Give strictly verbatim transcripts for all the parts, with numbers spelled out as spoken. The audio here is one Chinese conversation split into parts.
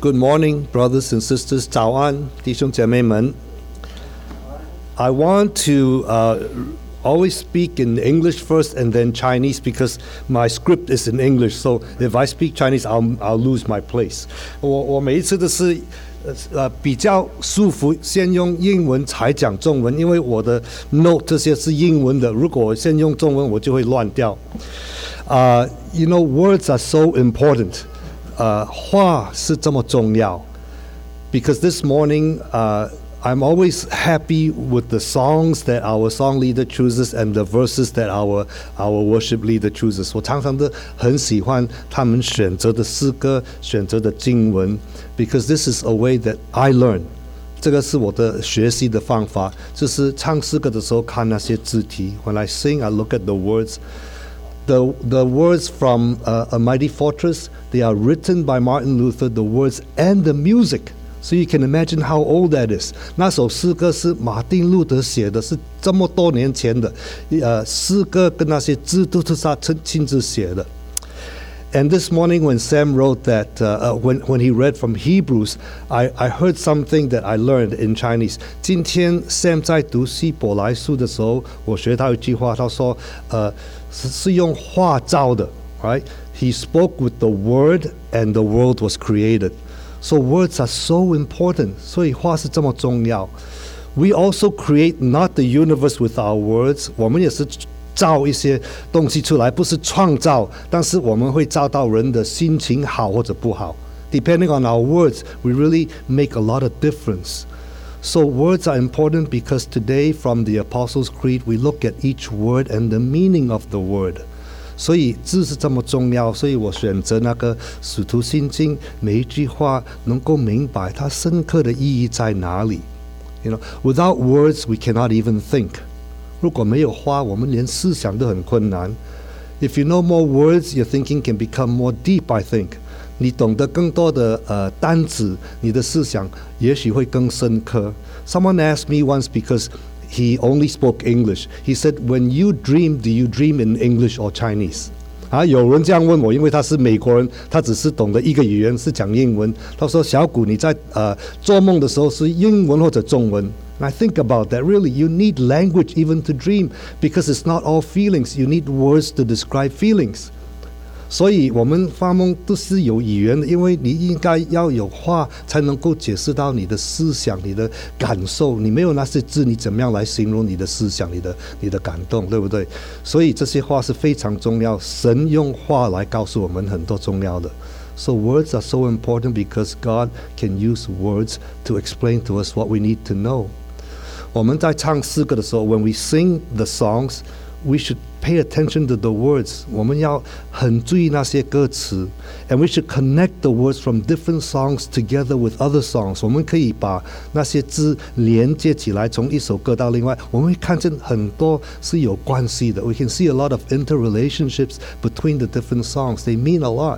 Good morning, brothers and sisters. 早安，弟兄姐妹们。I want to uh, always speak in English first and then Chinese because my script is in English. So if I speak Chinese, I'll I'll lose my place. 我我每一次都是呃比较舒服，先用英文才讲中文，因为我的 note 这些是英文的，如果我先用中文，我就会乱掉。Uh, you know, words are so important. 呃，话是这么重要 because this morning, uh, I'm always happy with the songs that our song leader chooses and the verses that our our worship leader chooses. 我常常都很喜欢他们选择的诗歌，选择的经文 because this is a way that I learn. 这个是我的学习的方法，就是唱诗歌的时候看那些字体。When I sing, I look at the words. The, the words from uh, A Mighty Fortress, they are written by Martin Luther, the words and the music. So you can imagine how old that is. 那首诗歌是马丁路德写的，是这么多年前的。呃，诗歌跟那些字都是他亲自写的。And this morning when Sam wrote that, uh, uh, when, when he read from Hebrews, I, I heard something that I learned in Chinese. 今天 Sam 在读希伯来书的时候，我学到一句话，他说，呃，是是用话造的 right? He spoke with the word and the world was created. So words are so important. 所以话是这么重要。We also create not the universe with our words. 我们也是造一些东西出来，不是创造，但是我们会造到人的心情好或者不好。Depending on our words, we really make a lot of difference. So words are important because today from the Apostles' Creed, we look at each word and the meaning of the word. 所以字是这么重要，所以我选择那个使徒信经，每一句话能够明白它深刻的意义在哪里。You know, without words, we cannot even think. 如果没有话，我们连思想都很困难。If you know more words, your thinking can become more deep, I think. 你懂得更多的呃单词，你的思想也许会更深刻。Someone asked me once because he only spoke English. He said, "When you dream, do you dream in English or Chinese?" 啊，有人这样问我，因为他是美国人，他只是懂得一个语言，是讲英文。他说：“小谷，你在呃做梦的时候是英文或者中文？” And I think about that. Really, you need language even to dream because it's not all feelings. You need words to describe feelings. 所以我们发梦都是有语言的，因为你应该要有话才能够解释到你的思想、你的感受。你没有那些字，你怎么样来形容你的思想、你的你的感动，对不对？所以这些话是非常重要。神用话来告诉我们很多重要的。So words are so important because God can use words to explain to us what we need to know. 我们在唱诗歌的时候 when we sing the songs, we should pay attention to the words. 我们要很注意那些歌词 and we should connect the words from different songs together with other songs. 我们可以把那些字连接起来，从一首歌到另外，我们会看见很多是有关系的。We can see a lot of interrelationships between the different songs. They mean a lot.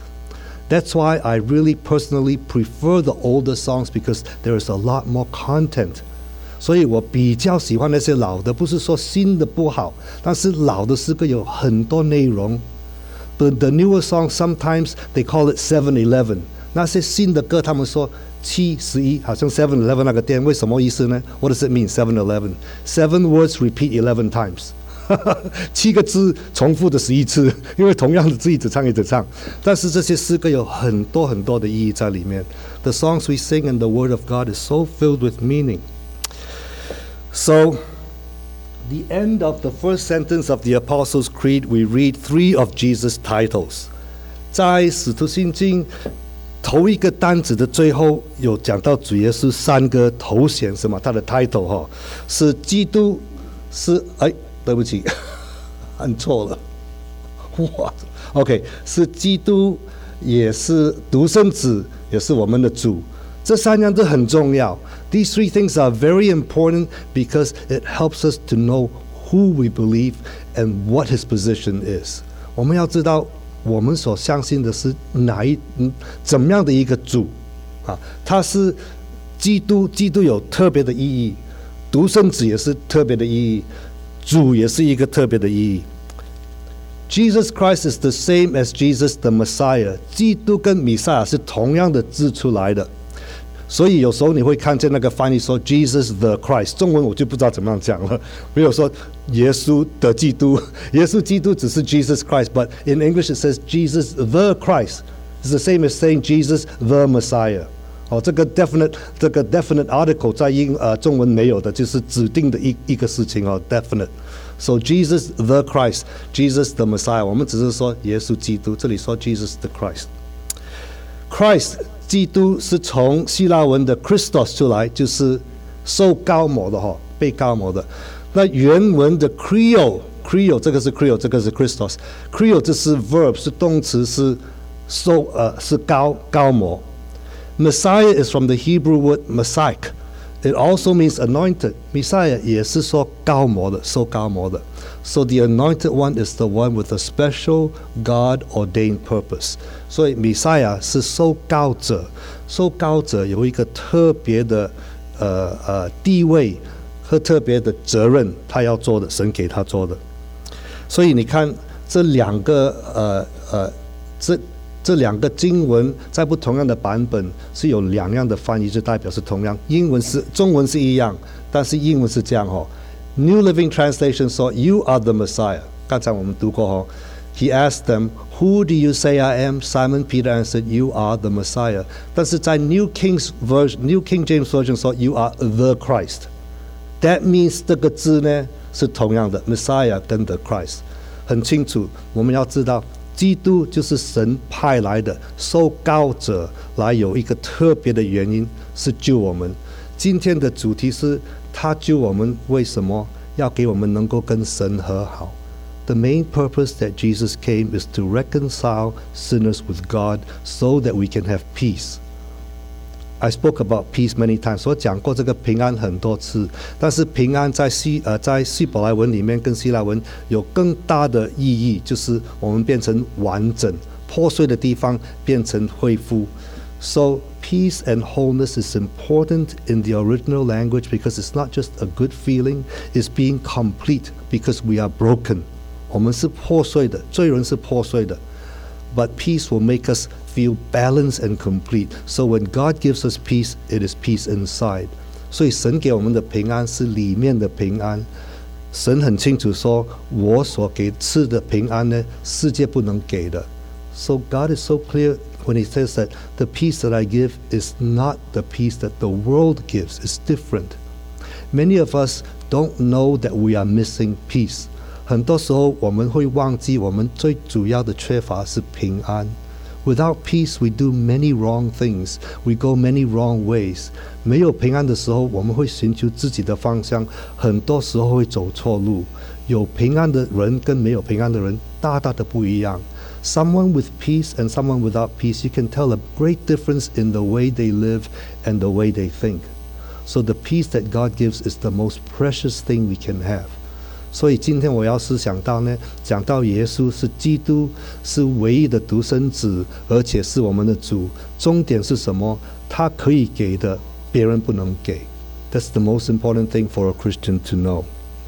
That's why I really personally prefer the older songs because there is a lot more content. 所以我比较喜欢那些老的，不是说新的不好，但是老的诗歌有很多内容。The the newer songs sometimes they call it seven eleven. 那些新的歌他们说七十一，好像 seven eleven 那个店，为什么意思呢？ What does it mean seven eleven? Seven words repeat eleven times. 七个字重复的十一次，因为同样的字一直唱一直唱。但是这些诗歌有很多很多的意义在里面。The songs we sing and the word of God is so filled with meaning. So, the end of the first sentence of the Apostles' Creed, we read three of Jesus' titles. 在使徒信经头一个单子的最后有讲到主耶稣三个头衔，什么？他的 title 哈，是基督，是哎，对不起，按错了，哇 ，OK， 是基督，也是独生子，也是我们的主。这三样都很重要。These three things are very important because it helps us to know who we believe and what his position is. 我们要知道我们所相信的是哪一怎么样的一个主啊？他是基督，基督有特别的意义，独生子也是特别的意义，主也是一个特别的意义。 Jesus Christ is the same as Jesus the Messiah. 基督跟弥赛亚是同样的字出来的，所以有时候你会看见那个翻译说 Jesus the Christ， 中文我就不知道怎么样讲了。比如说耶稣的基督，耶稣基督只是 Jesus Christ， but in English it says Jesus the Christ. It's the same as saying Jesus the Messiah. 哦，这个 definite 这个 definite article 在英呃中文没有的，就是指定的一一个事情哦 definite。So Jesus the Christ, Jesus the Messiah. 我们只是说耶稣基督，这里说 Jesus the Christ. Christ 基督是从希腊文的 Christos 出来，就是受膏抹的哈、哦，被膏抹的。那原文的 Creo Creo 这个是 Creo， 这个是 Christos。Creo 这是 verb 是动词，是受呃是膏膏抹。Messiah is from the Hebrew word Messiah. It also means anointed. Messiah 也是说膏抹的，受膏抹的。So the anointed one is the one with a special God-ordained purpose. 所以 Messiah 是受膏者，受膏者有一个特别的呃呃地位和特别的责任，他要做的，神给他做的。所以你看这两个呃呃这。这两个经文在不同样的版本是有两样的翻译，就代表是同样。英文是中文是一样，但是英文是这样哦。New Living Translation 说 "You are the Messiah." 刚才我们读过哦。He asked them, "Who do you say I am?" Simon Peter answered, "You are the Messiah." 但是在 New King's Version, New King James Version 说 "You are the Christ." That means 这个字呢是同样的 ，Messiah 跟 the Christ 很清楚。我们要知道。基督就是神派来的受膏者，来有一个特别的原因是救我们。今天的主题是他救我们，为什么要给我们能够跟神和好？ The main purpose that Jesus came is to reconcile sinners with God so that we can have peace. I spoke about peace many times. 我讲过这个平安很多次，但是平安在希呃在希伯来文里面跟希腊文有更大的意义，就是我们变成完整，破碎的地方变成恢复。So peace and wholeness is important in the original language because it's not just a good feeling, it's being complete because we are broken. 我们是破碎的，罪人是破碎的。But peace will make us feel balanced and complete. So when God gives us peace, it is peace inside. 所以神给我们的平安是里面的平安。神很清楚说，我所给赐的平安呢，世界不能给的。So God is so clear when He says that the peace that I give is not the peace that the world gives. It's different. Many of us don't know that we are missing peace. 很多时候我们会忘记我们最主要的缺乏是平安。Without peace, we do many wrong things. We go many wrong ways. 没有平安的时候，我们会寻求自己的方向，很多时候会走错路。有平安的人跟没有平安的人大大的不一样。Someone with peace and someone without peace, you can tell a great difference in the way they live and the way they think. So the peace that God gives is the most precious thing we can have. 所以今天我要是想到呢，讲到耶稣是基督，是唯一的独生子，而且是我们的主。重点是什么？他可以给的，别人不能给。That's the most important thing for a Christian to know.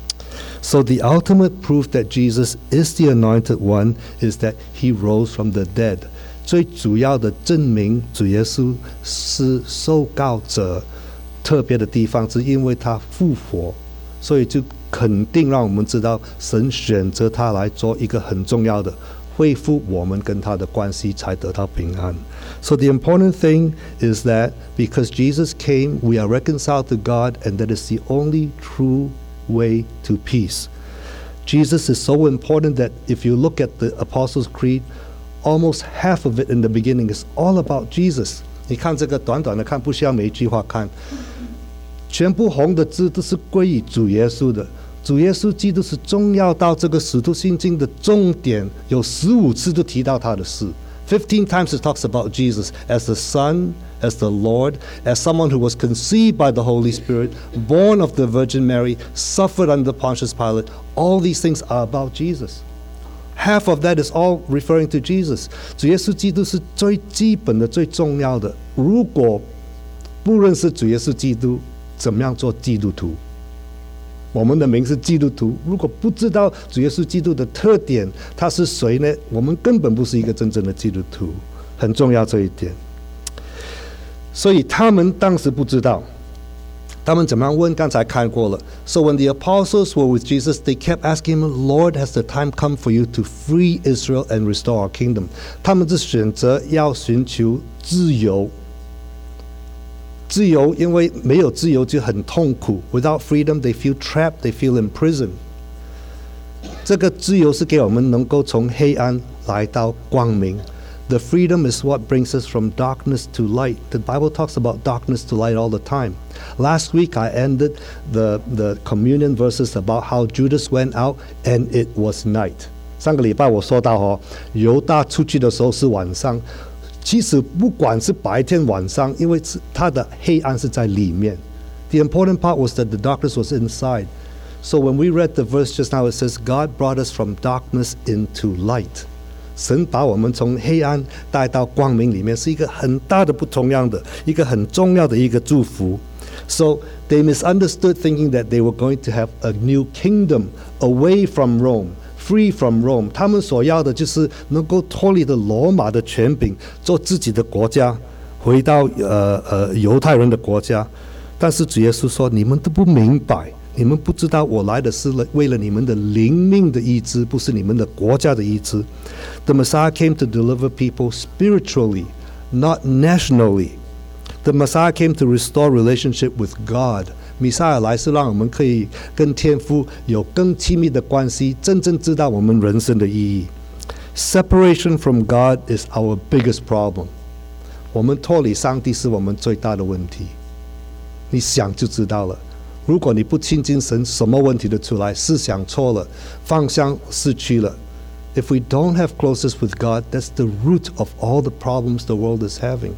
So the ultimate proof that Jesus is the anointed one is that he rose from the dead. 最主要的证明主耶稣是受膏者，特别的地方是因为他复活，所以就肯定让我们知道神选择他来做一个很重要的恢复我们跟他的关系，才得到平安。So the important thing is that because Jesus came, we are reconciled to God, and that is the only true way to peace. Jesus is so important that if you look at the Apostles' Creed, almost half of it in the beginning is all about Jesus. 你看这个短短的看，不需要每一句话看，全部红的字都是归于主耶稣的。主耶稣基督是重要到这个使徒信经的重点，有十五次都提到他的事。Fifteen times it talks about Jesus as the Son, as the Lord, as someone who was conceived by the Holy Spirit, born of the Virgin Mary, suffered under Pontius Pilate. All these things are about Jesus. Half of that is all referring to Jesus. 主耶稣基督是最基本的、最重要的。如果不认识主耶稣基督，怎么样做基督徒？ 我们的名是基督徒，如果不知道主耶稣基督的特点，他是谁呢？我们根本不是一个真正的基督徒，很重要这一点。所以他们当时不知道，他们怎么样问？刚才看过了。So when the apostles were with Jesus, they kept asking him, "Lord, has the time come for you to free Israel and restore our kingdom?" 他们是选择要寻求自由。自由，因为没有自由就很痛苦。Without freedom, they feel trapped, they feel imprisoned. 这个自由是给我们能够从黑暗来到光明。The freedom is what brings us from darkness to light. The Bible talks about darkness to light all the time. Last week I ended the, the communion verses about how Judas went out and it was night. 上个礼拜我说到哦，犹大出去的时候是晚上。其实不管是白天晚上，因为它的黑暗是在里面。The important part was that the darkness was inside. So when we read the verse just now, it says, God brought us from darkness into light. 神把我们从黑暗带到光明里面，是一个很大的不同样的，一个很重要的一个祝福。So they misunderstood, thinking that they were going to have a new kingdom away from Rome.Free from Rome， 他们所要的就是能够脱离的罗马的权柄，做自己的国家，回到呃呃犹太人的国家。但是主耶稣说：“你们都不明白，你们不知道我来的是为了你们的灵命的医治，不是你们的国家的医治。” The Messiah came to deliver people spiritually, not nationally. The Messiah came to restore relationship with God.弥赛亚来是让我们可以跟天父有更亲密的关系，真正知道我们人生的意义。Separation from God is our biggest problem. 我们脱离上帝是我们最大的问题。你想就知道了。如果你不亲近神，什么问题都出来，思想错了，方向失去了。If we don't have closeness with God, that's the root of all the problems the world is having.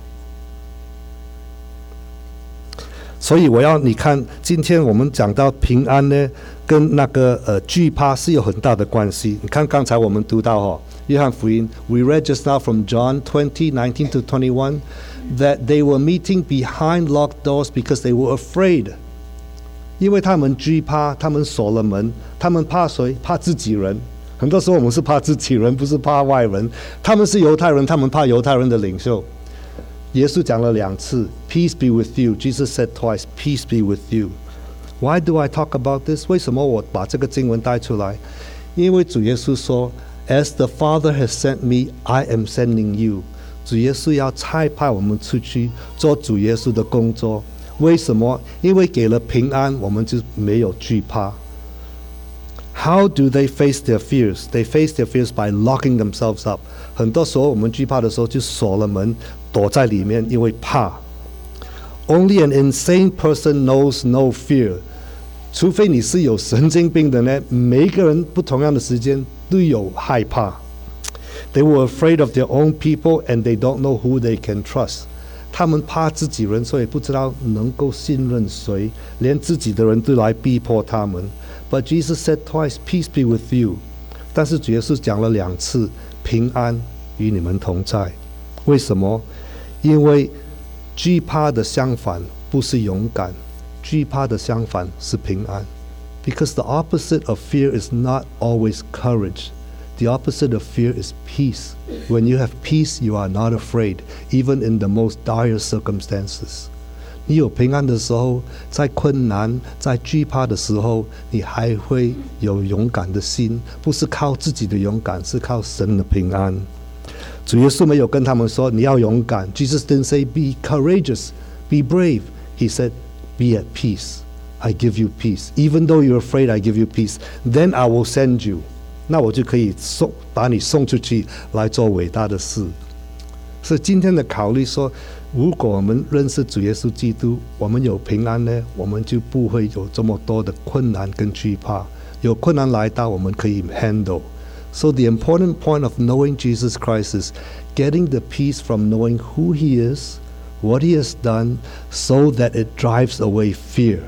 所以我要你看，今天我们讲到平安呢，跟那个呃惧怕是有很大的关系。你看刚才我们读到哦，约翰福音 ，we read just now from John twenty nineteen to twenty-one that they were meeting behind locked doors because they were afraid. 因为他们惧怕，他们锁了门，他们怕谁？怕自己人。很多时候我们是怕自己人，不是怕外人。他们是犹太人，他们怕犹太人的领袖。耶稣讲了两次 Peace be with you. Jesus said twice, Peace be with you. Why do I talk about this? 为什么我把这个经文带出来？因为主耶稣说 As the Father has sent me, I am sending you. 主耶稣要差派我们出去做主耶稣的工作。为什么？因为给了平安，我们就没有惧怕。How do they face their fears? They face their fears by locking themselves up. 很多时候我们惧怕的时候就锁了门，躲在里面，因为怕。Only an insane person knows no fear. 除非你是有神经病的呢，每一个人不同样的时间都有害怕。They were afraid of their own people and they don't know who they can trust. 他们怕自己人，所以不知道能够信任谁，连自己的人都来逼迫他们。But Jesus said twice, Peace be with you. 但是主耶稣讲了两次，平安与你们同在。为什么？因为惧怕的相反不是勇敢，惧怕的相反是平安。Because the opposite of fear is not always courage. The opposite of fear is peace. When you have peace, you are not afraid, even in the most dire circumstances. 你有平安的时候，在困难、在惧怕的时候，你还会有勇敢的心，不是靠自己的勇敢，是靠神的平安。主耶稣没有跟他们说你要勇敢。Jesus didn't say be courageous, be brave. He said be at peace. I give you peace. Even though you're afraid, I give you peace. Then I will send you. 那我就可以送把你送出去来做伟大的事。所以今天的考虑说，如果我们认识主耶稣基督，我们有平安呢，我们就不会有这么多的困难跟惧怕。有困难来到，我们可以 handle。So the important point of knowing Jesus Christ is getting the peace from knowing who He is, what He has done, so that it drives away fear.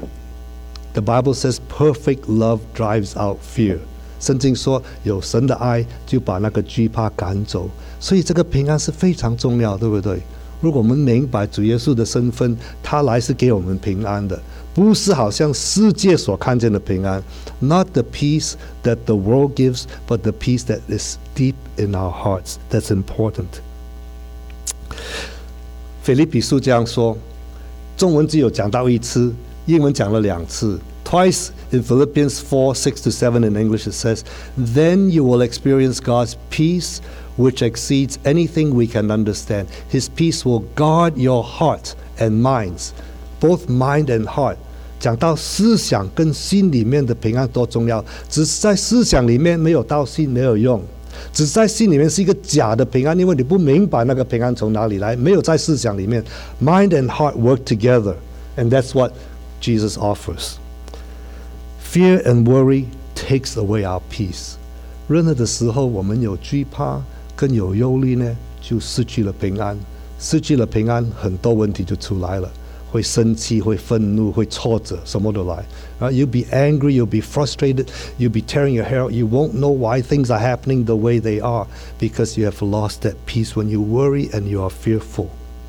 The Bible says perfect love drives out fear. 圣经说有神的爱就把那个惧怕赶走，所以这个平安是非常重要，对不对？如果我们明白主耶稣的身份，他来是给我们平安的， 不是好像世界所看见的平安 ，not the peace that the world gives, but the peace that is deep in our hearts. That's important. 腓立比书这样说，中文只有讲到一次，英文讲了两次。Twice in Philippians four, six to seven in English it says, "Then you will experience God's peace, which exceeds anything we can understand. His peace will guard your heart and minds." Both mind and heart. 讲到思想跟心里面的平安多重要，只是在思想里面没有到心没有用，只是在心里面是一个假的平安，因为你不明白那个平安从哪里来，没有在思想里面。Mind and heart work together, and that's what Jesus offers. Fear and worry takes away our peace. 任何的时候我们有惧怕跟有忧虑呢，就失去了平安，失去了平安，很多问题就出来了。会生气，会愤怒，会挫折，什么都来。Right? You'll be angry, you'll be frustrated, you'll be tearing your hair out. You won't know why things are happening the way they are because you have lost that peace when you worry and you are fearful.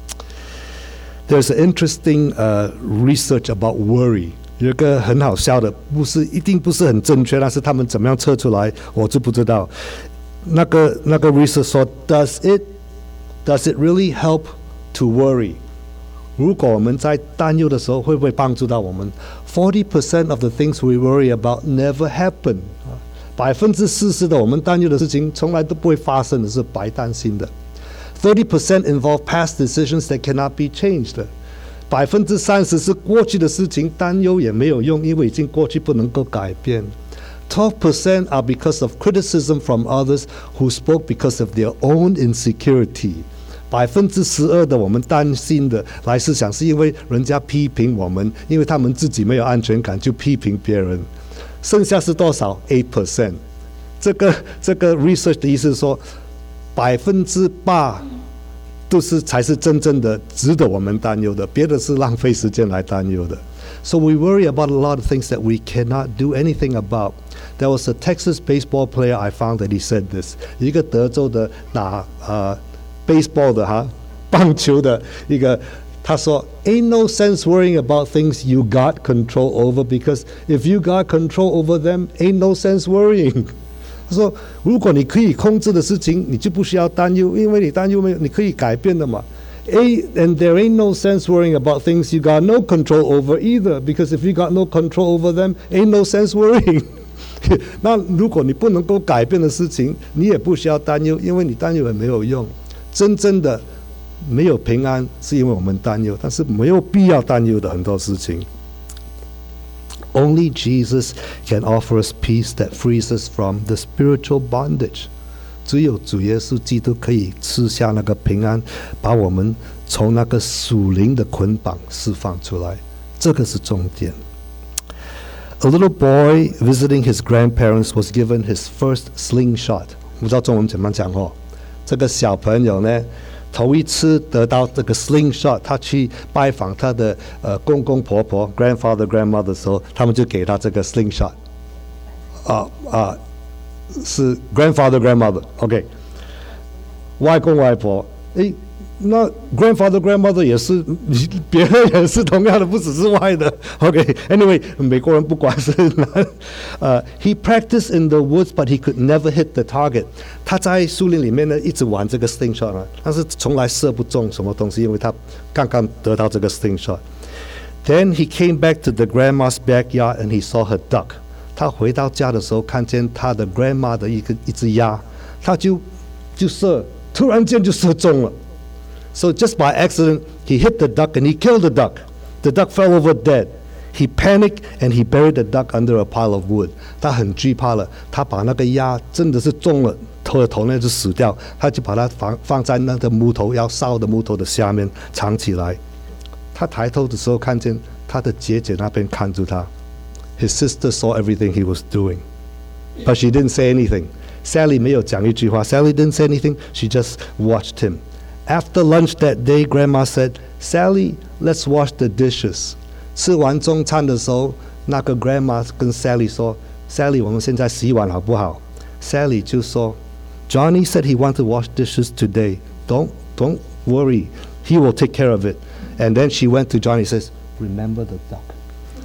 There's an interesting uh, research about worry. 有一个很好笑的，不是一定不是很正确，但是他们怎么样测出来，我就不知道。那个那个 research 说 ，Does it does it really help to worry?如果我们在担忧的时候，会不会帮助到我们 ？Forty percent of the things we worry about never happen. 百分之四十的我们担忧的事情，从来都不会发生的，是白担心的。Thirty percent involve past decisions that cannot be changed. 百分之三十是过去的事情，担忧也没有用，因为已经过去不能够改变。Twelve percent are because of criticism from others who spoke because of their own insecurity.百分之十二的我们担心的来思想，是因为人家批评我们，因为他们自己没有安全感，就批评别人。剩下是多少 ？Eight percent。这个这个 research 的意思是说，百分之八都是才是真正的值得我们担忧的，别的是浪费时间来担忧的。So we worry about a lot of things that we cannot do anything about. There was a Texas baseball player I found that he said this. 一个德州的打呃。baseball 的哈，棒球的一个，他说 ，Ain't no sense worrying about things you got control over because if you got control over them, ain't no sense worrying. 他说，如果你可以控制的事情，你就不需要担忧，因为你担忧没有，你可以改变的嘛。A and there ain't no sense worrying about things you got no control over either because if you got no control over them, ain't no sense worrying. 那如果你不能够改变的事情，你也不需要担忧，因为你担忧也没有用。真正的没有平安，是因为我们担忧，但是没有必要担忧的很多事情。Only Jesus can offer us peace that frees us from the spiritual bondage. 只有主耶稣基督可以赐下那个平安，把我们从那个属灵的捆绑释放出来，这个是重点。A little boy visiting his grandparents was given his first slingshot. 不知道中文怎么讲哦。这个小朋友呢，头一次得到这个 slingshot， 他去拜访他的呃公公婆婆 grandfather grandmother 的时候，他们就给他这个 slingshot。啊啊，是 grandfather grandmother，OK， 外公外婆，诶，那 grandfather grandmother 也是，别人也是同样的，不只是外的。OK，Anyway， 美国人不管是哪，呃、uh, ，he practiced in the woods, but he could never hit the target。他在树林里面呢，一直玩这个 slingshot 啊，但是从来射不中什么东西，因为他刚刚得到这个 slingshot。Then he came back to the grandma's backyard and he saw her duck。他回到家的时候，看见他的 grandma 的一个一只鸭，他就就射，突然间就射中了。So just by accident, he hit the duck and he killed the duck. The duck fell over dead. He panicked and he buried the duck under a pile of wood. 他很惧怕了，他把那个鸭真的是中了，头的头呢就死掉，他就把它放放在那个木头要烧的木头的下面藏起来。他抬头的时候看见他的姐姐那边看住他。His sister saw everything he was doing, but she didn't say anything. Sally 没有讲一句话。Sally didn't say anything. She just watched him. After lunch that day, Grandma said, "Sally, let's wash the dishes." 吃完中餐的时候，那个 Grandma 跟 Sally 说 ：“Sally， 我们现在洗碗好不好？” Sally 就说 ：“Johnny said he wanted to wash dishes today. Don't, don't worry. He will take care of it." And then she went to Johnny and says, "Remember the duck."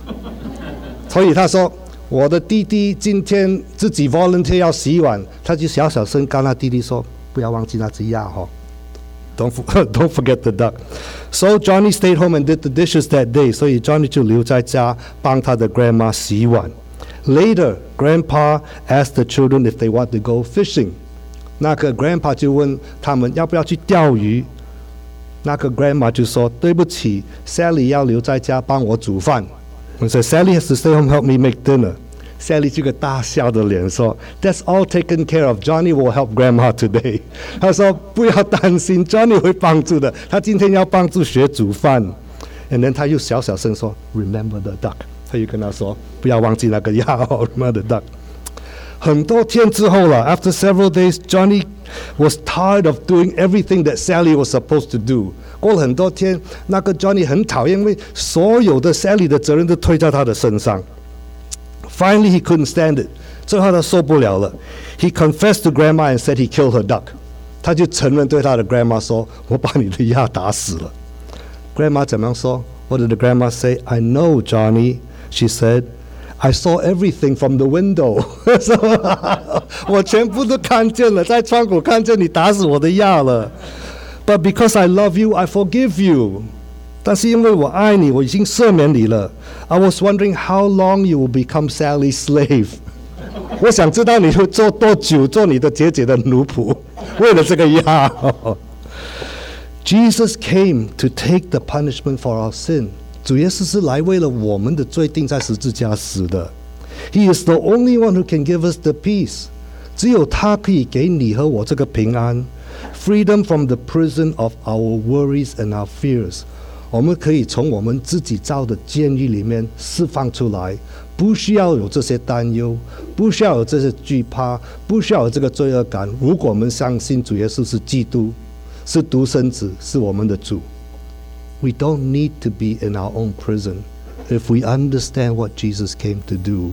所以他说我的弟弟今天自己 volunteer 要洗碗，他就小小声跟他弟弟说不要忘记那只鸭哦。Don't, don't forget the duck. So Johnny stayed home and did the dishes that day. 所以 Johnny 就留在家帮他的 grandma 洗碗。Later, Grandpa asked the children if they want to go fishing. 那个 Grandpa 就问他们要不要去钓鱼。那个 Grandma 就说对不起 Sally 要留在家帮我煮饭。So Sally has to stay home help me make dinner.Sally 这个大笑的脸说 That's all taken care of. Johnny will help Grandma today. 他说不要担心 Johnny 会帮助的，他今天要帮助学煮饭。 And then 他又小小声说 Remember the duck. 他又跟他说不要忘记那个鸭哦 Remember the duck. 很多天之后了 After several days Johnny was tired of doing everything that Sally was supposed to do. 过了很多天那个 Johnny 很讨厌，因为所有的 Sally 的责任都推在他的身上。Finally, he couldn't stand it. 最后他受不了了。He confessed to Grandma and said he killed her duck. 他就承认对他的 Grandma 说：“我把你的鸭打死了。” Grandma 怎么样说 ？What did the Grandma say? I know, Johnny. She said, I saw everything from the window. 我全部都看见了，在窗口看见你打死我的鸭了。But because I love you, I forgive you. 但是因为我爱你，我已经赦免你了。I was wondering how long you will become Sally's slave. 我想知道你会做多久做你的姐姐的奴仆，为了这个鸭。Jesus came to take the punishment for our sin. 主耶稣是来为了我们的罪定在十字架死的。He is the only one who can give us the peace. 只有他可以给你和我这个平安。Freedom from the prison of our worries and our fears.我们可以从我们自己造的监狱里面释放出来，不需要有这些担忧，不需要有这些惧怕，不需要有这个罪恶感。如果我们相信主耶稣是基督，是独生子，是我们的主。We don't need to be in our own prison if we understand what Jesus came to do.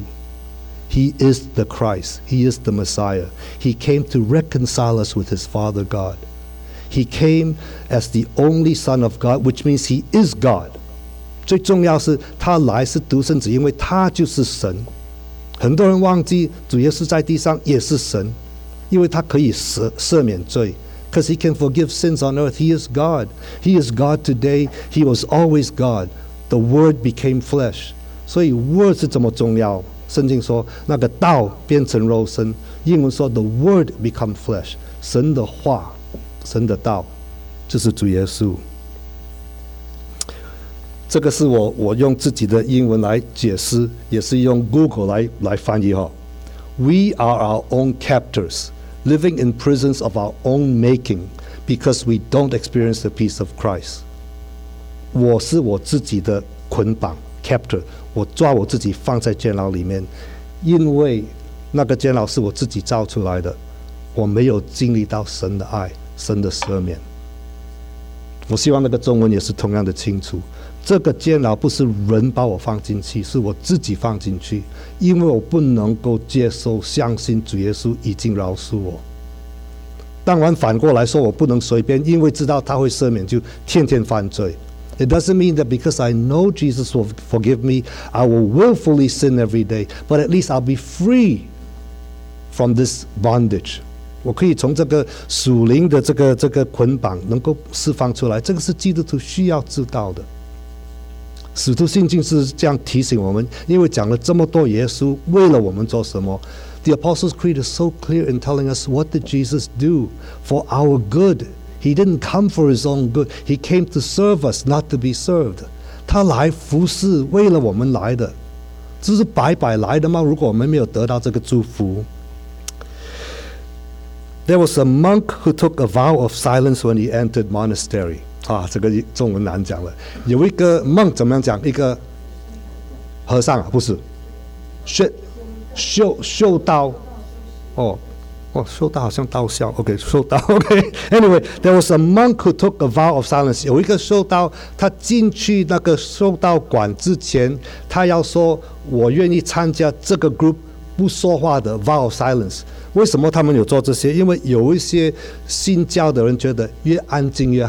He is the Christ. He is the Messiah. He came to reconcile us with his Father God.He came as the only Son of God, which means He is God. 最重要是他来是独生子，因为他就是神。很多人忘记主耶稣在地上也是神，因为他可以赦赦免罪。Because He can forgive sins on earth. He is God. He is God today. He was always God. The Word became flesh. 所以 Word 是这么重要。圣经说那个道变成肉身，英文说 The Word become flesh. 神的话。神的道就是主耶稣。这个是我我用自己的英文来解释，也是用 Google 来来翻译哈。We are our own captors, living in prisons of our own making, because we don't experience the peace of Christ. 我是我自己的捆绑 captor， 我抓我自己放在监牢里面，因为那个监牢是我自己造出来的，我没有经历到神的爱。神的赦免。我希望那个中文也是同样的清楚。这个监牢不是人把我放进去，是我自己放进去，因为我不能够接受相信主耶稣已经饶恕我。当然反过来说，我不能随便因为知道他会赦免就天天犯罪。It doesn't mean that because I know Jesus will forgive me, I will willfully sin every day, but at least I'll be free from this bondage.我可以从这个属灵的这个这个捆绑能够释放出来，这个是基督徒需要知道的。使徒信经是这样提醒我们，因为讲了这么多耶稣为了我们做什么。The Apostles' Creed is so clear in telling us what did Jesus do for our good. He didn't come for his own good. He came to serve us, not to be served. 他来服侍，为了我们来的，这是白白来的吗？如果我们没有得到这个祝福。There was a monk who took a vow of silence when he entered monastery. 啊，这个中文难讲了。有一个 monk 怎么样讲？一个和尚啊，不是，修修修道，哦哦，修道好像道校。OK， 修道。OK。Anyway, there was a monk who took a vow of silence. 有一个修道，他进去那个修道馆之前，他要说：“我愿意参加这个 group 不说话的 vow of silence。”为什么他们有做这些？因为有一些信教的人觉得越安静越好，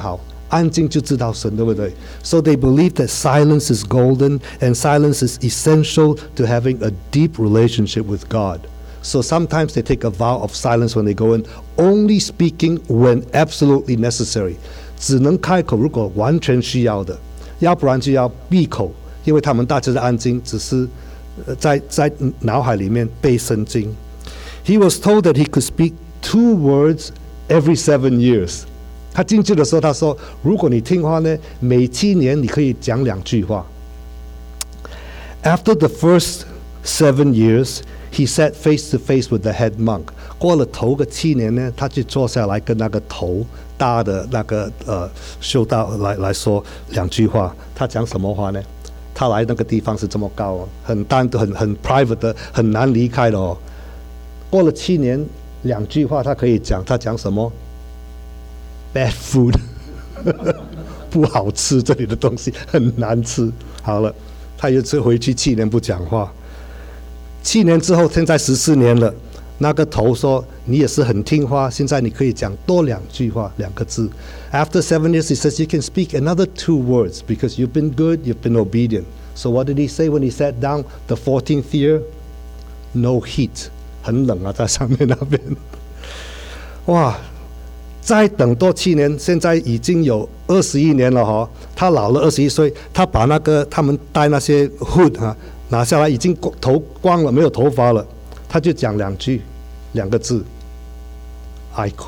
安静就知道神，对不对？ So they believe that silence is golden and silence is essential to having a deep relationship with God. So sometimes they take a vow of silence when they go in, only speaking when absolutely necessary. 只能开口如果完全需要的，要不然就要闭口，因为他们大致的安静只是在在脑海里面背圣经。He was told that he could speak two words every seven years. 他进去的时候，他说：“如果你听话呢，每七年你可以讲两句话。” After the first seven years, he sat face to face with the head monk. 过了头个七年呢，他就坐下来跟那个头大的那个呃修道来来说两句话。他讲什么话呢？他来那个地方是这么高哦，很单独、很很 private 的，很难离开的哦。过了七年，两句话他可以讲，他讲什么 ？Bad food 不好吃，这里的东西很难吃。好了，他又是回去七年不讲话。七年之后，现在十四年了。那个头说：“你也是很听话，现在你可以讲多两句话，两个字。” After seven years, he says you can speak another two words because you've been good, you've been obedient. So what did he say when he sat down the fourteenth year? No heat. 很冷啊，在上面那边。哇，再等多七年，现在已经有二十一年了哈。他老了二十一岁，他把那个他们戴那些 hood 啊拿下来，已经头光了，没有头发了。他就讲两句，两个字 ，I quit 。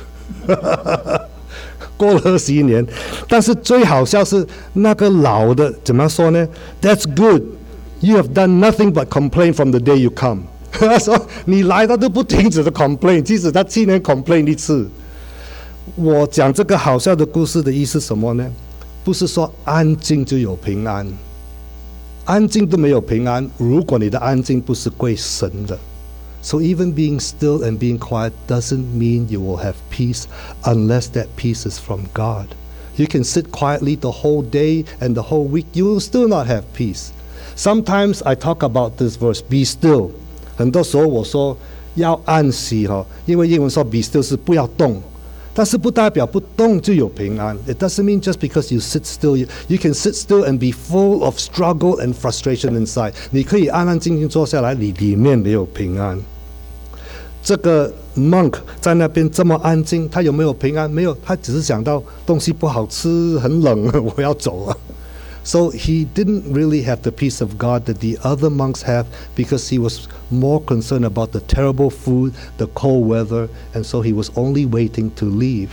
过了二十一年，但是最好笑是那个老的怎么说呢 ？That's good. You have done nothing but complain from the day you come. 他说你来他都不停止的 complain， 即使他七年 complain 一次。我讲这个好笑的故事的意思是什么呢？不是说安静就有平安。安静都没有平安，如果你的安静不是归神的。So even being still and being quiet doesn't mean you will have peace unless that peace is from God. You can sit quietly the whole day and the whole week, you will still not have peace. Sometimes I talk about this verse, be still. 很多时候我说要安息，因为英文说 be still 是不要动。但是不代表不动就有平安。It doesn't mean just because you sit still, you, you can sit still and be full of struggle and frustration inside. 你可以安安静静坐下来，你里面没有平安。这个 monk 在那边这么安静，他有没有平安？没有，他只是想到东西不好吃，很冷，我要走了。So he didn't really have the peace of God that the other monks have because he was more concerned about the terrible food, the cold weather, and so he was only waiting to leave.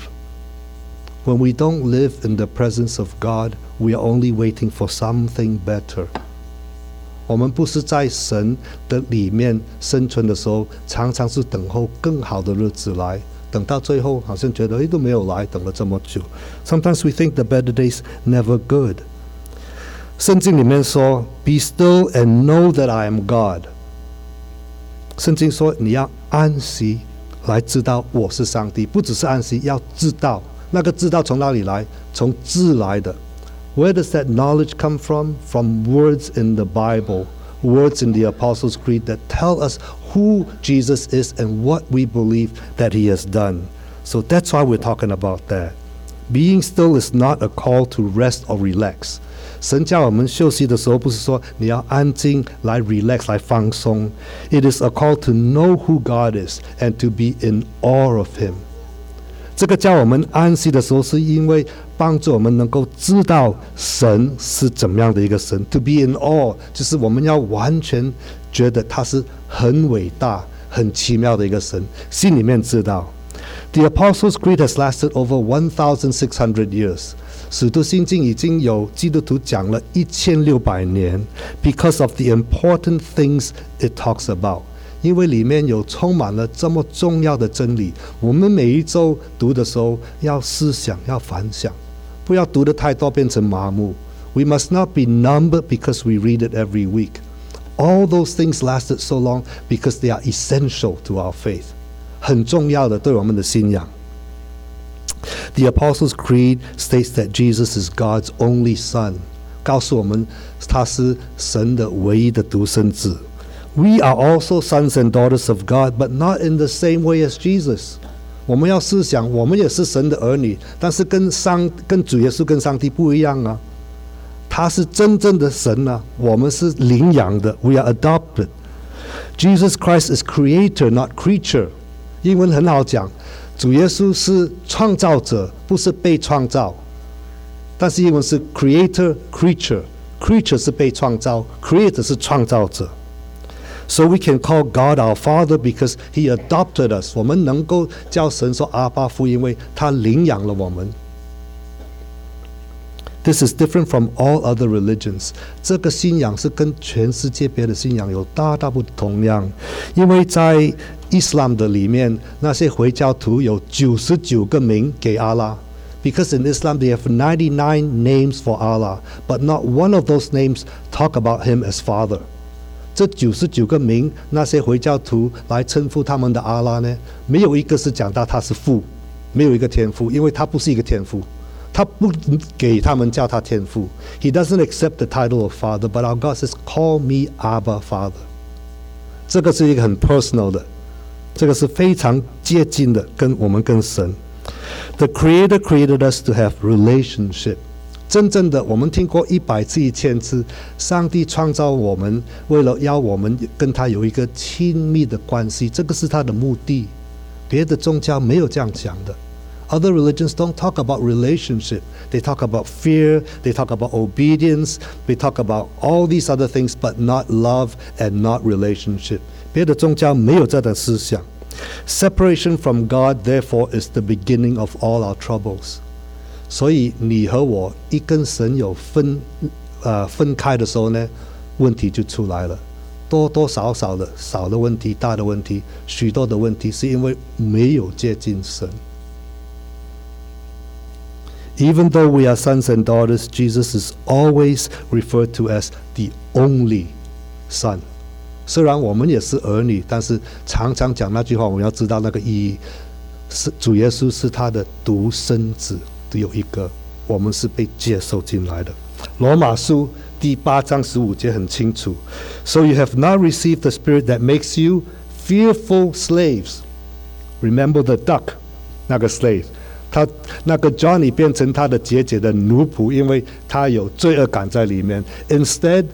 When we don't live in the presence of God, we are only waiting for something better. 我们不是在神的里面生存的时候，常常是等候更好的日子来，等到最后好像觉得诶都没有来，等了这么久。Sometimes we think the better days never good. 圣经里面说 Be still and know that I am God. 圣经说你要安息来知道我是上帝，不只是安息，要知道。那个知道从哪里来？从知来的。Where does that knowledge come from? From words in the Bible, words in the Apostles' Creed that tell us who Jesus is and what we believe that he has done. So that's why we're talking about that. Being still is not a call to rest or relax. 神叫我们休息的时候，不是说你要安静来 relax 来放松。It is a call to know who God is and to be in awe of him. 这个叫我们安息的时候，是因为帮助我们能够知道神是怎么样的一个神。To be in awe 就是我们要完全觉得他是很伟大、很奇妙的一个神，心里面知道。The Apostles' Creed has lasted over one thousand six hundred years. 使徒信经已经有基督徒讲了一千六百年 because of the important things it talks about. 因为里面有充满了这么重要的真理，我们每一周读的时候要思想，要反想，不要读得太多变成麻木。We must not be numbered because we read it every week. All those things lasted so long because they are essential to our faith. 很重要的对我们的信仰。The Apostles' Creed states that Jesus is God's only Son. 告诉我们他是神的唯一的独生子。We are also sons and daughters of God, but not in the same way as Jesus. 我们要思想，我们也是神的儿女，但是跟上跟主耶稣跟上帝不一样啊。他是真正的神啊，我们是领养的 ，We are adopted. Jesus Christ is creator, not creature. 英文很好讲，主耶稣是创造者，不是被创造。但是英文是 creator, creature。creature 是被创造 ，creator 是创造者。So we can call God our Father because He adopted us. 我们能够叫神说阿爸父，因为他领养了我们。This is different from all other religions. 这个信仰是跟全世界别的信仰有大大不同样，因为在伊斯兰的里面，那些回教徒有九十九个名给阿拉。Because in Islam they have ninety-nine names for Allah, but not one of those names talk about Him as Father. 这九十九个名，那些回教徒来称呼他们的阿拉呢，没有一个是讲到他是父，没有一个天父，因为他不是一个天父，他不给他们叫他天父。He doesn't accept the title of Father, but our God says, "Call me Abba, Father." 这个是一个很 personal 的，这个是非常接近的，跟我们跟神。The Creator created us to have relationship. 真正的，我们听过一百次、一千次，上帝创造我们，为了要我们跟他有一个亲密的关系，这个是他的目的。别的宗教没有这样讲的。Other religions don't talk about relationship. They talk about fear, they talk about obedience, they talk about all these other things, but not love and not relationship. 别的宗教没有这样的思想。Separation from God, therefore, is the beginning of all our troubles. 所以你和我一跟神有分呃分开的时候呢，问题就出来了。多多少少的小的问题、大的问题、许多的问题，是因为没有接近神。Even though we are sons and daughters, Jesus is always referred to as the only Son. 虽然我们也是儿女，但是常常讲那句话，我们要知道那个意义。是主耶稣是他的独生子，只有一个，我们是被接受进来的。罗马书第八章十五节很清楚。So you have not received the spirit that makes you fearful slaves. Remember the duck, 那个 slave。他那个 Johnny 变成他的姐姐的奴仆，因为他有罪恶感在里面。Instead,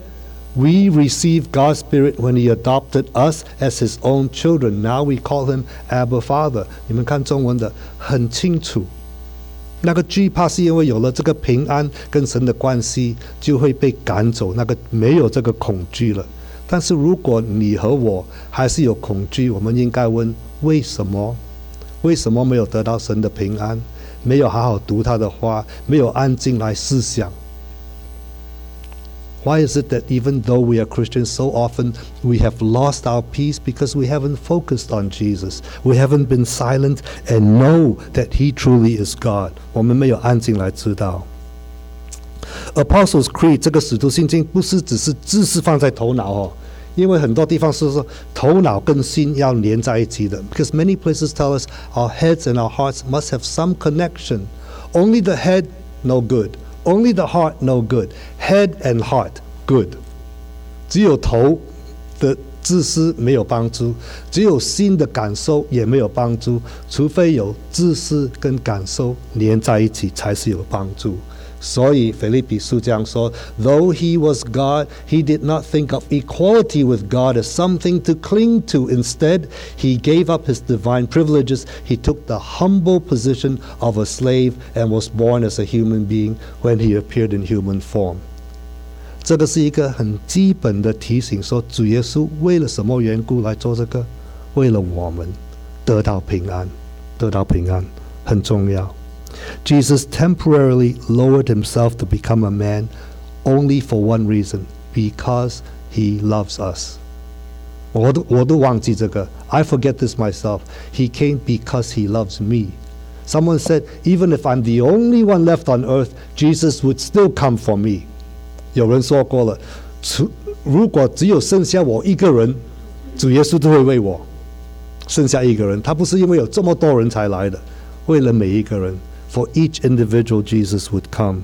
we received God's Spirit when He adopted us as His own children. Now we call Him Abba Father. 你们看中文的很清楚。那个惧怕是因为有了这个平安跟神的关系，就会被赶走，那个没有这个恐惧了。但是如果你和我还是有恐惧，我们应该问为什么？为什么没有得到神的平安？没有好好读他的话，没有安静来思想。Why is it that even though we are Christians, so often we have lost our peace because we haven't focused on Jesus. We haven't been silent and know that He truly is God. 我们没有安静来知道。Apostles' Creed 这个使徒信经不是只是知识放在头脑哦。因为很多地方是说头脑跟心要连在一起的 because many places tell us our heads and our hearts must have some connection. Only the head, no good. Only the heart, no good. Head and heart, good. 只有头的知识没有帮助，只有心的感受也没有帮助，除非有知识跟感受连在一起才是有帮助。所以腓立比书这样说 Though He was God, He did not think of equality with God as something to cling to. Instead, He gave up His divine privileges. He took the humble position of a slave and was born as a human being when He appeared in human form. 这个是一个很基本的提醒，说主耶稣为了什么缘故来做这个？为了我们得到平安，得到平安很重要。Jesus temporarily lowered Himself to become a man only for one reason, because He loves us. 我都我都忘记这个 I forget this myself. He came because He loves me. Someone said, even if I'm the only one left on earth, Jesus would still come for me. 有人说过了，如果只有剩下我一个人，主耶稣都会为我剩下一个人。他不是因为有这么多人才来的，为了每一个人。For each individual, Jesus would come.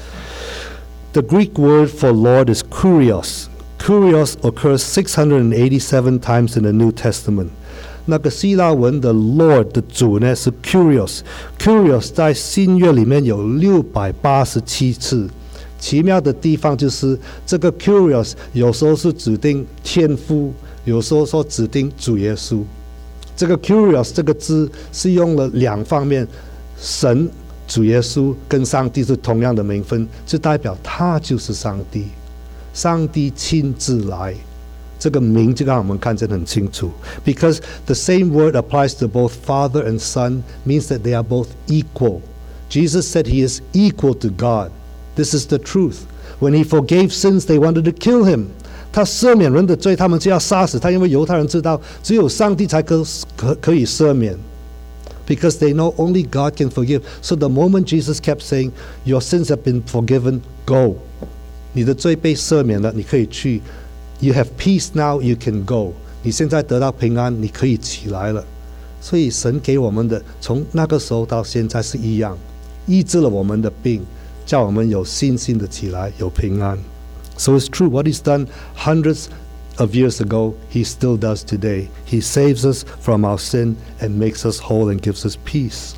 The Greek word for Lord is kurios. Kurios occurs six hundred eighty-seven times in the New Testament. 那个希腊文的 Lord 的主呢是 Curios，Curios 在新约里面有六百八十七次。奇妙的地方就是这个 Curios 有时候是指定天父，有时候说指定主耶稣。这个 Curios 这个字是用了两方面，神、主耶稣跟上帝是同样的名分，就代表他就是上帝，上帝亲自来。这个名就让我们看见很清楚 ，because the same word applies to both Father and Son, means that they are both equal. Jesus said he is equal to God. This is the truth. When he forgave sins, they wanted to kill him. 他赦免人的罪，他们就要杀死他，因为犹太人知道只有上帝才可可可以赦免。Because they know only God can forgive. So the moment Jesus kept saying, "Your sins have been forgiven, go." 你的罪被赦免了，你可以去。You have peace now, you can go. 你现在得到平安，你可以起来了。所以神给我们的，从那个时候到现在是一样，医治了我们的病，叫我们有信心的起来，有平安。So it's true, what he's done hundreds of years ago, he still does today. He saves us from our sin and makes us whole and gives us peace.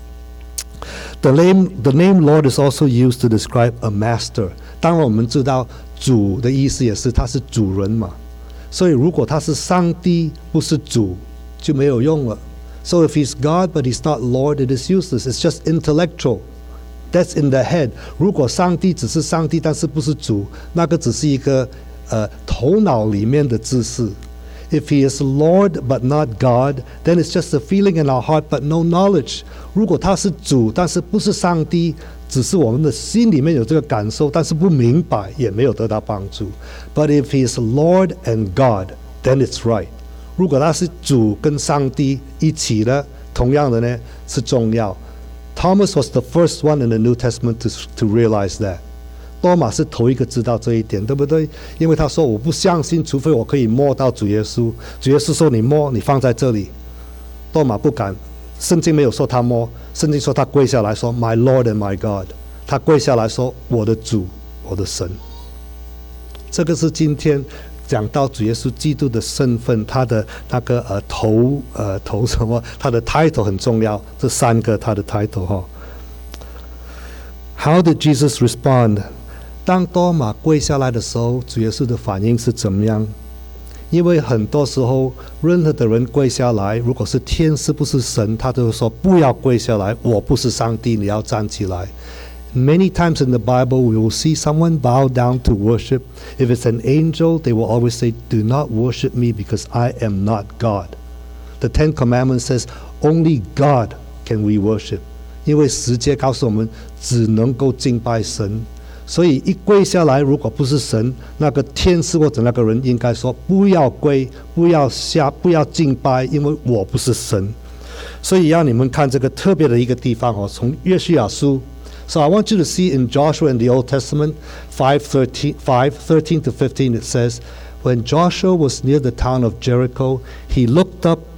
The name, the name Lord is also used to describe a master. 当然我们知道主的意思也是他是主人嘛，所以如果他是上帝不是主就没有用了。So if he's God but he's not Lord, it is useless. It's just intellectual. That's in the head. 如果上帝只是上帝但是不是主，那个只是一个呃头脑里面的知识。If he is Lord but not God, then it's just a feeling in our heart but no knowledge. 如果他是主但是不是上帝，只是我们的心里面有这个感受，但是不明白，也没有得到帮助。But if he is Lord and God, then it's right. 如果他是主跟上帝一起的，同样的呢是重要。Thomas was the first one in the New Testament to to realize that. 多马是头一个知道这一点，对不对？因为他说我不相信，除非我可以摸到主耶稣。主耶稣说你摸，你放在这里。多马不敢。圣经没有说他摸，圣经说他跪下来说 My Lord and my God， 他跪下来说我的主，我的神。这个是今天讲到主耶稣基督的身份，他的那个呃头呃头什么，他的 title 很重要，这三个他的 title 哈。How did Jesus respond？ 当多马跪下来的时候，主耶稣的反应是怎么样？因为很多时候任何的人跪下来，如果是天使不是神，他就会说不要跪下来，我不是上帝，你要站起来。Many times in the Bible we will see someone bow down to worship. If it's an angel, they will always say, "Do not worship me because I am not God." The Ten Commandments says, "Only God can we worship." 因为十诫告诉我们只能够敬拜神。所以一跪下来，如果不是神，那个天使或者那个人应该说不要跪，不要下，不要敬拜，因为我不是神。所以让你们看这个特别的一个地方哦，从约书亚书。So I want you to see in Joshua in the Old Testament five thirteen, five thirteen to fifteen, it says, when Joshua was near the town of Jericho, he looked up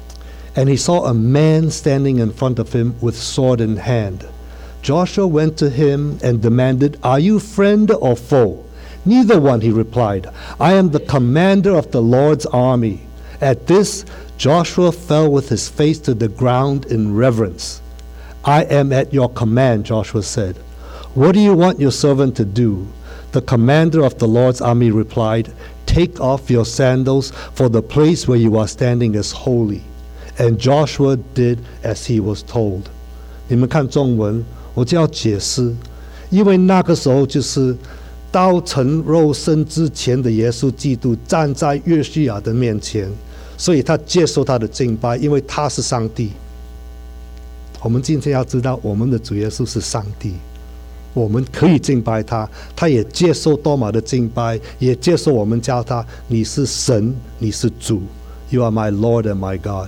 and he saw a man standing in front of him with sword in hand. Joshua went to him and demanded, "Are you friend or foe?" "Neither one," he replied. "I am the commander of the Lord's army." At this, Joshua fell with his face to the ground in reverence. "I am at your command," Joshua said. "What do you want your servant to do?" The commander of the Lord's army replied, "Take off your sandals, for the place where you are standing is holy." And Joshua did as he was told. 你们看中文，我就要解释，因为那个时候就是道成肉身之前的耶稣基督站在约书亚的面前，所以他接受他的敬拜，因为他是上帝。我们今天要知道，我们的主耶稣是上帝，我们可以敬拜他，他也接受多马的敬拜，也接受我们叫他你是神，你是主。 You are my Lord and my God.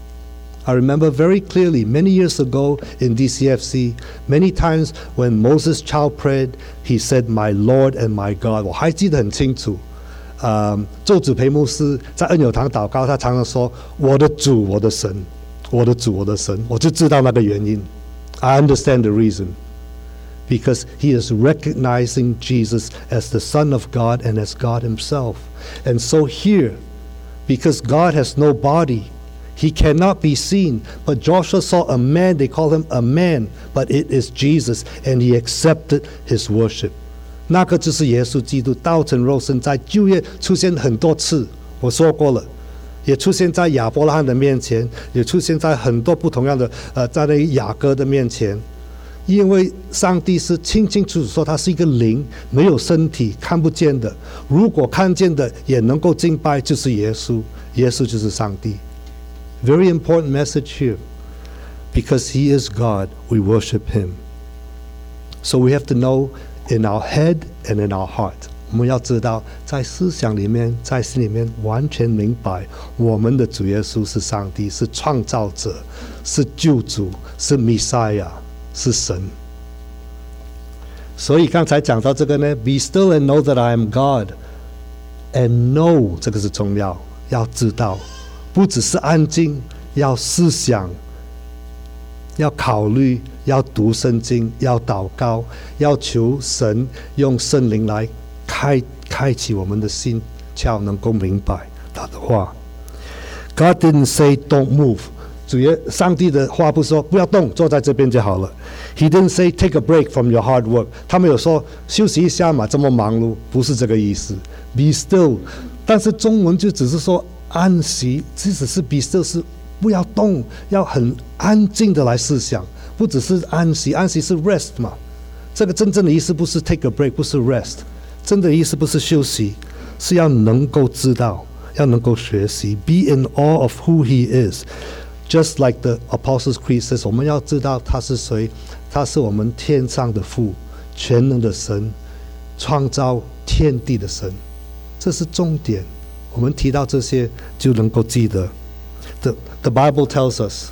I remember very clearly many years ago in D C F C, many times when Moses Chow prayed, he said, "My Lord and my God." 我还记得很清楚。呃，周子培牧师在恩友堂祷告，他常常说：“我的主，我的神，我的主，我的神。”我就知道那个原因。I understand the reason. Because he is recognizing Jesus as the Son of God and as God himself. And so here, because God has no body, He cannot be seen. But Joshua saw a man, they call him a man, but it is Jesus, and he accepted his worship. 那个就是耶稣基督道成肉身，在旧约出现很多次，我说过了，也出现在亚伯拉罕的面前，也出现在很多不同样的呃，在那雅各的面前。因为上帝是清清楚楚说他是一个灵，没有身体，看不见的。如果看见的也能够敬拜，就是耶稣，耶稣就是上帝。Very important message here, because he is God, we worship him. So we have to know in our head and in our heart. 我们要知道，在思想里面，在心里面完全明白，我们的主耶稣是上帝，是创造者，是救主，是弥赛亚，是神。所以刚才讲到这个呢 ，Be still and know that I am God, and know 这个是重要，要知道，不只是安静，要思想，要考虑，要读圣经，要祷告，要求神用圣灵来开开启我们的心窍，能够明白他的话。God didn't say don't move. 主耶上帝的话不是说不要动，坐在这边就好了。He didn't say take a break from your hard work. 他没有说休息一下嘛，这么忙碌，不是这个意思。Be still. 但是中文就只是说安息，即使是 be still 是不要动，要很安静的来思想，不只是安息，安息是 rest 嘛。这个真正的意思不是 take a break， 不是 rest， 真的意思不是休息，是要能够知道，要能够学习。Be in awe of who he is。Just like the Apostles' Creed says, 我们要知道他是谁，他是我们天上的父，全能的神，创造天地的神，这是重点。我们提到这些就能够记得。The, the Bible tells us,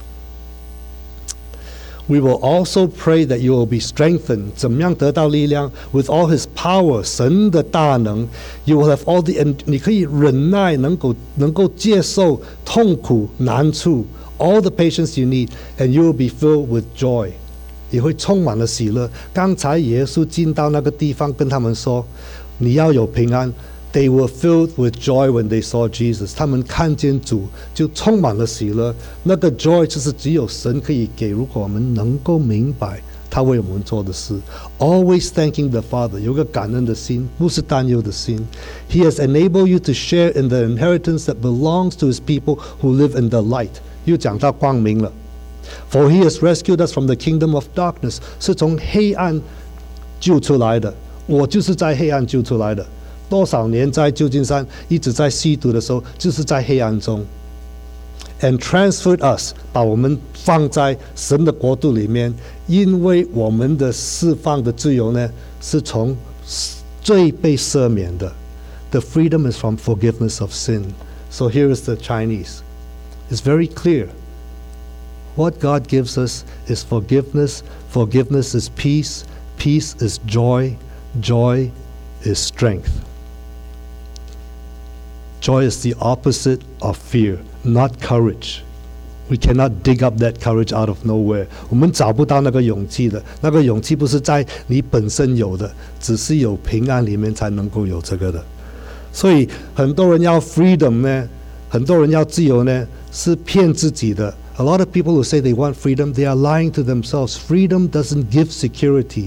we will also pray that you will be strengthened. 怎么样得到力量 ？With all His power, 神的大能 ，you will have all the, 你可以忍耐，能够能够接受痛苦难处。All the patience you need, and you will be filled with joy. 也会充满了喜乐。刚才耶稣进到那个地方，跟他们说：“你要有平安。” They were filled with joy when they saw Jesus. 他们看见主就充满了喜乐。那个 joy 就是只有神可以给。如果我们能够明白他为我们做的事 ，always thanking the Father， 有个感恩的心，不是担忧的心。He has enabled you to share in the inheritance that belongs to His people who live in the light. 又讲到光明了 ，For He has rescued us from the kingdom of darkness， 是从黑暗救出来的。我就是在黑暗救出来的。多少年在旧金山一直在吸毒的时候，就是在黑暗中。And transferred us， 把我们放在神的国度里面，因为我们的释放的自由呢，是从罪被赦免的。The freedom is from forgiveness of sin. So here is the Chinese.It's very clear. What God gives us is forgiveness. Forgiveness is peace. Peace is joy. Joy is strength. Joy is the opposite of fear, not courage. We cannot dig up that courage out of nowhere. 我们找不到那个勇气的，那个勇气不是在你本身有的，只是有平安里面才能够有这个的。所以很多人要 freedom 呢，很多人要自由呢，是骗自己的。A lot of people who say they want freedom, they are lying to themselves. Freedom doesn't give security.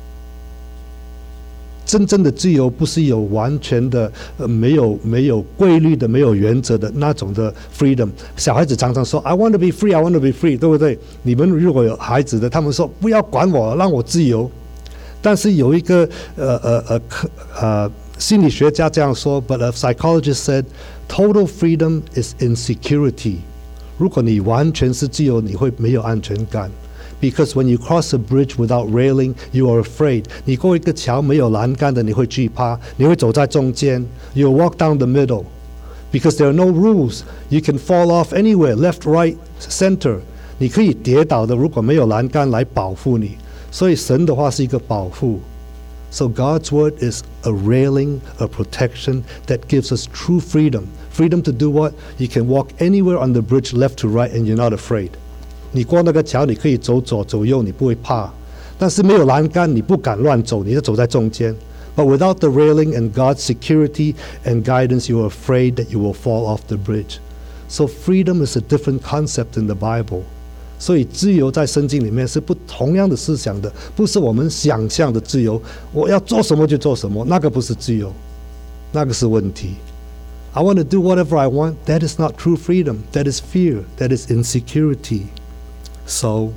真正的自由不是有完全的、呃、没有没有规律的、没有原则的那种的 freedom。小孩子常常说 "I want to be free, I want to be free"， 对不对？你们如果有孩子的，他们说不要管我，让我自由。但是有一个呃呃呃呃心理学家这样说 ，But a psychologist said.Total freedom is insecurity. 如果你完全是自由，你会没有安全感。Because when you cross a bridge without railing, you are afraid. 你过一个桥没有栏杆的，你会惧怕，你会走在中间。You walk down the middle. Because there are no rules, you can fall off anywhere, left, right, center. 你可以跌倒的，如果没有栏杆来保护你。所以神的话是一个保护。So God's word is a railing, a protection that gives us true freedom.Freedom to do what? You can walk anywhere on the bridge left to right and you're not afraid. 你过那个桥，你可以走左走右，你不会怕。但是没有栏杆，你不敢乱走，你就走在中间。But without the railing and God's security and guidance, you are afraid that you will fall off the bridge. So freedom is a different concept in the Bible. 所以自由在圣经里面是不同样的思想的，不是我们想象的自由，我要做什么就做什么，那个不是自由，那个是问题。I want to do whatever I want. That is not true freedom. That is fear. That is insecurity. So,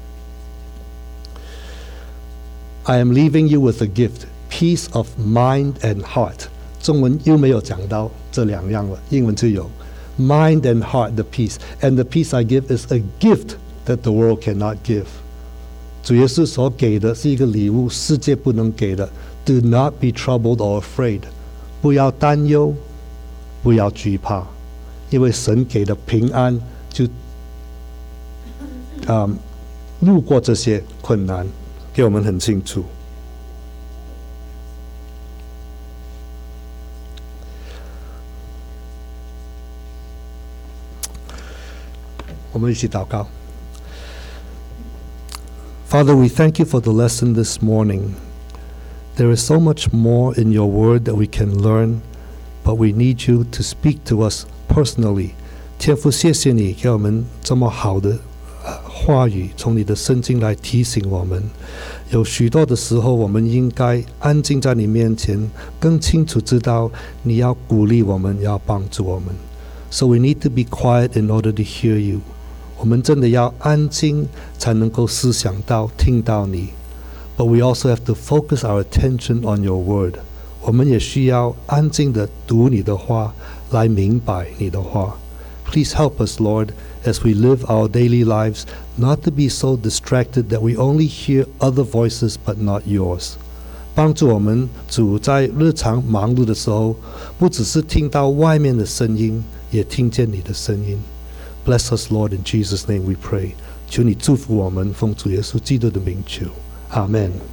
I am leaving you with a gift, peace of mind and heart. 中文又没有讲到这两样了，英文就有 mind and heart, the peace. And the peace I give is a gift that the world cannot give. 主耶稣所给的是一个礼物，世界不能给的。Do not be troubled or afraid. 不要担忧，不要惧怕，因为神给的平安就啊、嗯、路过这些困难，给我们很清楚。我们一起祷告。Father, we thank you for the lesson this morning. There is so much more in your word that we can learn, but we need you to speak to us personally. 天父，谢谢你给我们这么好的、呃、话语，从你的圣经来提醒我们。有许多的时候，我们应该安静在你面前，更清楚知道你要鼓励我们，要帮助我们。So we need to be quiet in order to hear you. 我们真的要安静，才能够思想到、听到你。But we also have to focus our attention on your word. 我们也需要安静地读你的话，来明白你的话。Please help us, Lord, as we live our daily lives, not to be so distracted that we only hear other voices but not yours. 帮助我们，主，在日常忙碌的时候，不只是听到外面的声音，也听见你的声音。Bless us, Lord, in Jesus' name we pray. 求你祝福我们，奉主耶稣基督的名求。Amen.